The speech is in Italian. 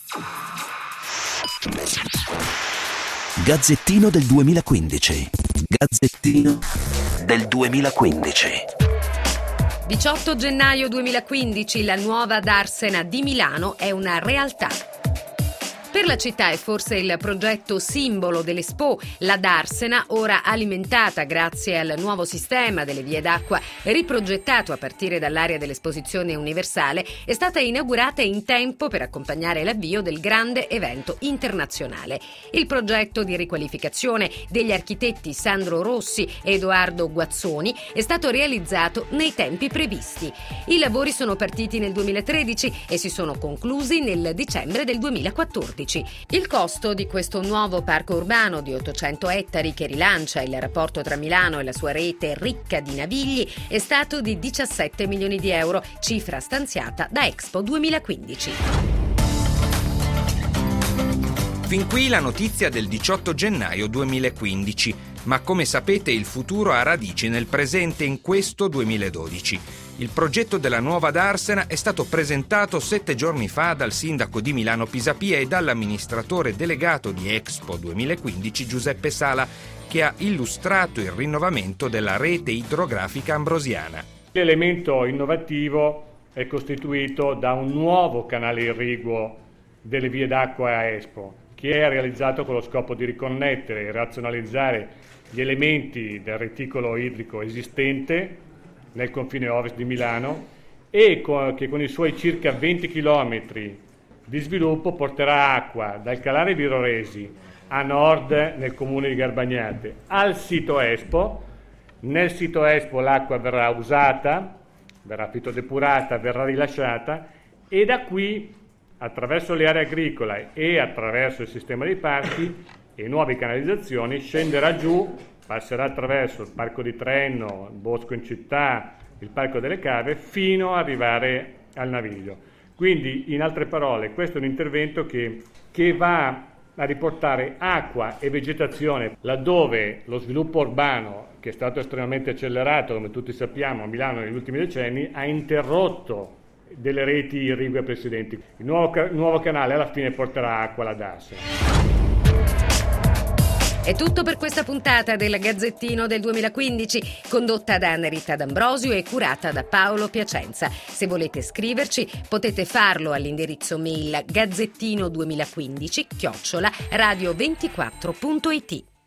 Gazzettino del 2015. Gazzettino del 2015. 18 gennaio 2015, la nuova Darsena di Milano è una realtà. Per la città è forse il progetto simbolo dell'Expo, la Darsena, ora alimentata grazie al nuovo sistema delle vie d'acqua riprogettato a partire dall'area dell'Esposizione Universale, è stata inaugurata in tempo per accompagnare l'avvio del grande evento internazionale. Il progetto di riqualificazione degli architetti Sandro Rossi e Edoardo Guazzoni è stato realizzato nei tempi previsti. I lavori sono partiti nel 2013 e si sono conclusi nel dicembre del 2014. Il costo di questo nuovo parco urbano di 800 ettari che rilancia il rapporto tra Milano e la sua rete ricca di navigli è stato di 17 milioni di euro, cifra stanziata da Expo 2015. Fin qui la notizia del 18 gennaio 2015, ma come sapete il futuro ha radici nel presente in questo 2012. Il progetto della nuova Darsena è stato presentato 7 giorni fa dal sindaco di Milano Pisapia e dall'amministratore delegato di Expo 2015 Giuseppe Sala, che ha illustrato il rinnovamento della rete idrografica ambrosiana. L'elemento innovativo è costituito da un nuovo canale irriguo delle vie d'acqua a Expo, che è realizzato con lo scopo di riconnettere e razionalizzare gli elementi del reticolo idrico esistente nel confine ovest di Milano e che con i suoi circa 20 km di sviluppo porterà acqua dal canale Viroresi a nord nel comune di Garbagnate al sito Expo. Nel sito Expo l'acqua verrà usata, verrà fitodepurata, verrà rilasciata e da qui attraverso le aree agricole e attraverso il sistema dei parchi e nuove canalizzazioni scenderà giù, passerà attraverso il Parco di Trenno, il Bosco in Città, il Parco delle Cave, fino ad arrivare al Naviglio. Quindi, in altre parole, questo è un intervento che va a riportare acqua e vegetazione laddove lo sviluppo urbano, che è stato estremamente accelerato, come tutti sappiamo, a Milano negli ultimi decenni, ha interrotto delle reti irrigue precedenti. Il nuovo canale alla fine porterà acqua alla Darsena. È tutto per questa puntata del Gazzettino del 2015, condotta da Anna-Rita D'Ambrosio e curata da Paolo Piacenza. Se volete scriverci, potete farlo all'indirizzo mail gazzettino2015@radio24.it.